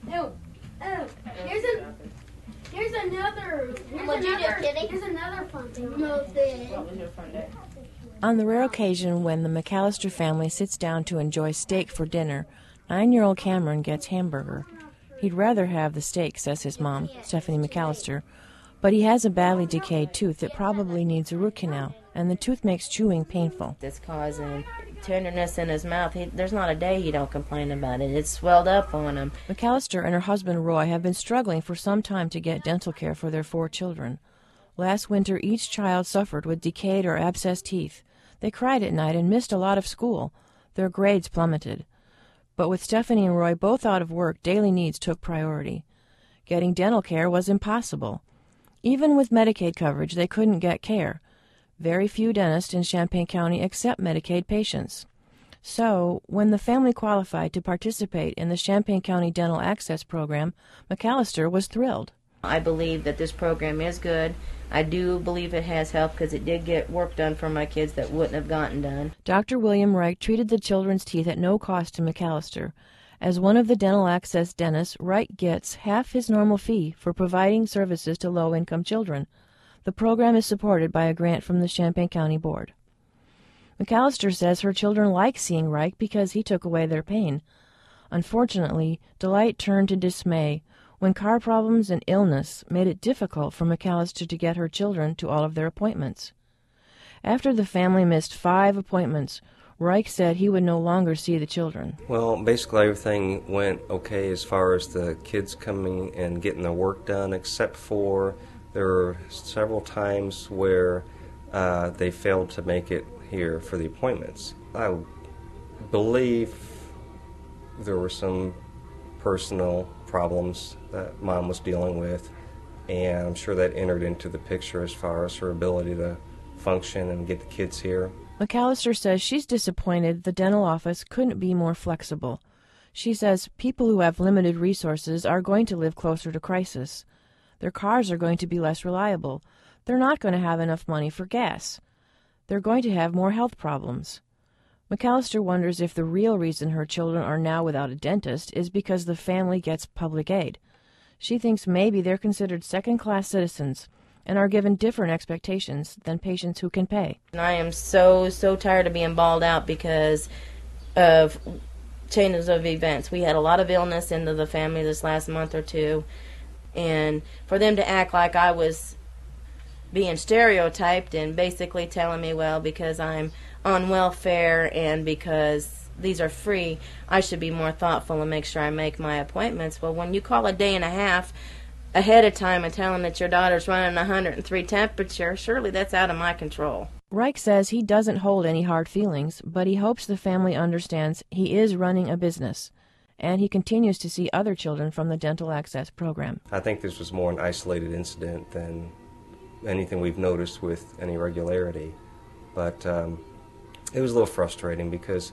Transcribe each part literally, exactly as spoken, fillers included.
No. Oh, here's a. Here's another. Here's What you do, another. Kitty? Here's another fun thing. Nothing. What was your fun day? On the rare occasion when the McAllister family sits down to enjoy steak for dinner, nine-year-old Cameron gets hamburger. He'd rather have the steak, says his mom, Stephanie McAllister, but he has a badly decayed tooth that probably needs a root canal, and the tooth makes chewing painful. It's causing tenderness in his mouth. He, there's not a day he don't complain about it. It's swelled up on him. McAllister and her husband Roy have been struggling for some time to get dental care for their four children. Last winter, each child suffered with decayed or abscessed teeth. They cried at night and missed a lot of school. Their grades plummeted. But with Stephanie and Roy both out of work, daily needs took priority. Getting dental care was impossible. Even with Medicaid coverage, they couldn't get care. Very few dentists in Champaign County accept Medicaid patients. So, when the family qualified to participate in the Champaign County Dental Access Program, McAllister was thrilled. I believe that this program is good. I do believe it has helped because it did get work done for my kids that wouldn't have gotten done. Doctor William Reich treated the children's teeth at no cost to McAllister. As one of the dental access dentists, Reich gets half his normal fee for providing services to low-income children. The program is supported by a grant from the Champaign County Board. McAllister says her children like seeing Reich because he took away their pain. Unfortunately, delight turned to dismay when car problems and illness made it difficult for McAllister to get her children to all of their appointments. After the family missed five appointments, Reich said he would no longer see the children. Well, basically everything went okay as far as the kids coming and getting their work done, except for there were several times where uh, they failed to make it here for the appointments. I believe there were some personal problems that Mom was dealing with, and I'm sure that entered into the picture as far as her ability to function and get the kids here. McAllister says she's disappointed the dental office couldn't be more flexible. She says people who have limited resources are going to live closer to crisis. Their cars are going to be less reliable. They're not going to have enough money for gas. They're going to have more health problems. McAllister wonders if the real reason her children are now without a dentist is because the family gets public aid. She thinks maybe they're considered second-class citizens and are given different expectations than patients who can pay. I am so, so tired of being balled out because of changes of events. We had a lot of illness into the family this last month or two, and for them to act like I was being stereotyped and basically telling me, well, because I'm on welfare and because these are free, I should be more thoughtful and make sure I make my appointments. Well, when you call a day and a half ahead of time and tell them that your daughter's running one hundred three temperature, surely that's out of my control. Reich says he doesn't hold any hard feelings, but he hopes the family understands he is running a business, and he continues to see other children from the Dental Access Program. I think this was more an isolated incident than anything we've noticed with any regularity, but um, it was a little frustrating because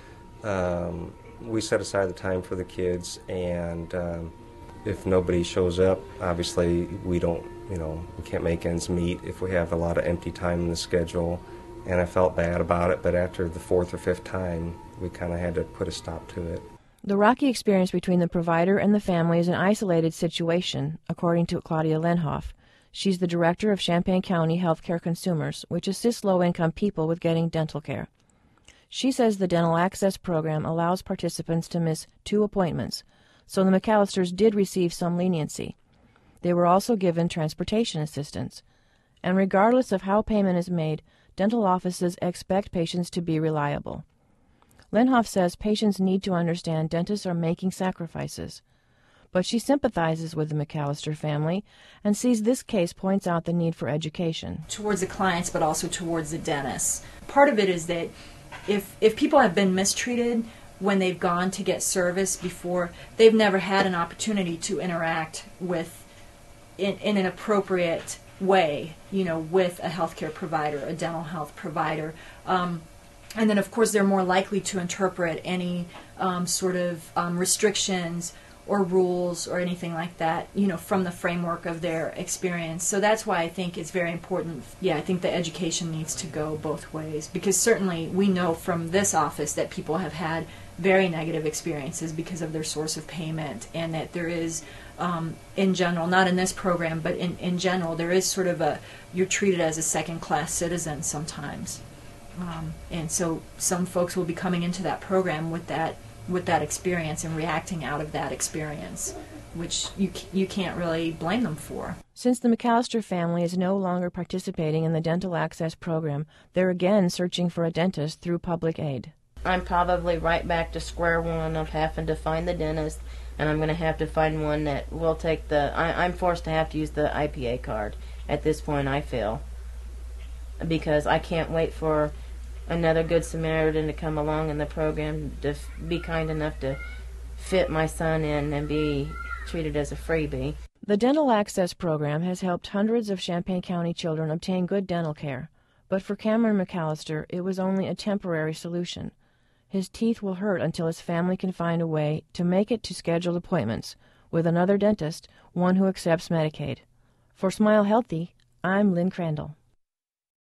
um, we set aside the time for the kids, and um, if nobody shows up, obviously we don't, you know, we can't make ends meet if we have a lot of empty time in the schedule, and I felt bad about it, but after the fourth or fifth time, we kind of had to put a stop to it. The rocky experience between the provider and the family is an isolated situation, according to Claudia Lenhoff. She's the director of Champaign County Healthcare Consumers, which assists low-income people with getting dental care. She says the Dental Access Program allows participants to miss two appointments, so the McAllisters did receive some leniency. They were also given transportation assistance. And regardless of how payment is made, dental offices expect patients to be reliable. Lenhoff says patients need to understand dentists are making sacrifices. But she sympathizes with the McAllister family and sees this case points out the need for education. Towards the clients, but also towards the dentists. Part of it is that if if people have been mistreated when they've gone to get service before, they've never had an opportunity to interact with, in, in an appropriate way, you know, with a healthcare provider, a dental health provider. Um, and then, of course, they're more likely to interpret any um, sort of um, restrictions or rules or anything like that, you know, from the framework of their experience. So that's why I think it's very important. Yeah, I think the education needs to go both ways, because certainly we know from this office that people have had very negative experiences because of their source of payment, and that there is, um, in general, not in this program, but in, in general, there is sort of a, you're treated as a second-class citizen sometimes. Um, and so some folks will be coming into that program with that with that experience and reacting out of that experience, which you you can't really blame them for. Since the McAllister family is no longer participating in the Dental Access Program, they're again searching for a dentist through public aid. I'm probably right back to square one of having to find the dentist, and I'm going to have to find one that will take the... I, I'm forced to have to use the I P A card at this point, I feel, because I can't wait for another Good Samaritan to come along in the program to f- be kind enough to fit my son in and be treated as a freebie. The Dental Access Program has helped hundreds of Champaign County children obtain good dental care, but for Cameron McAllister, it was only a temporary solution. His teeth will hurt until his family can find a way to make it to scheduled appointments with another dentist, one who accepts Medicaid. For Smile Healthy, I'm Lynn Crandall.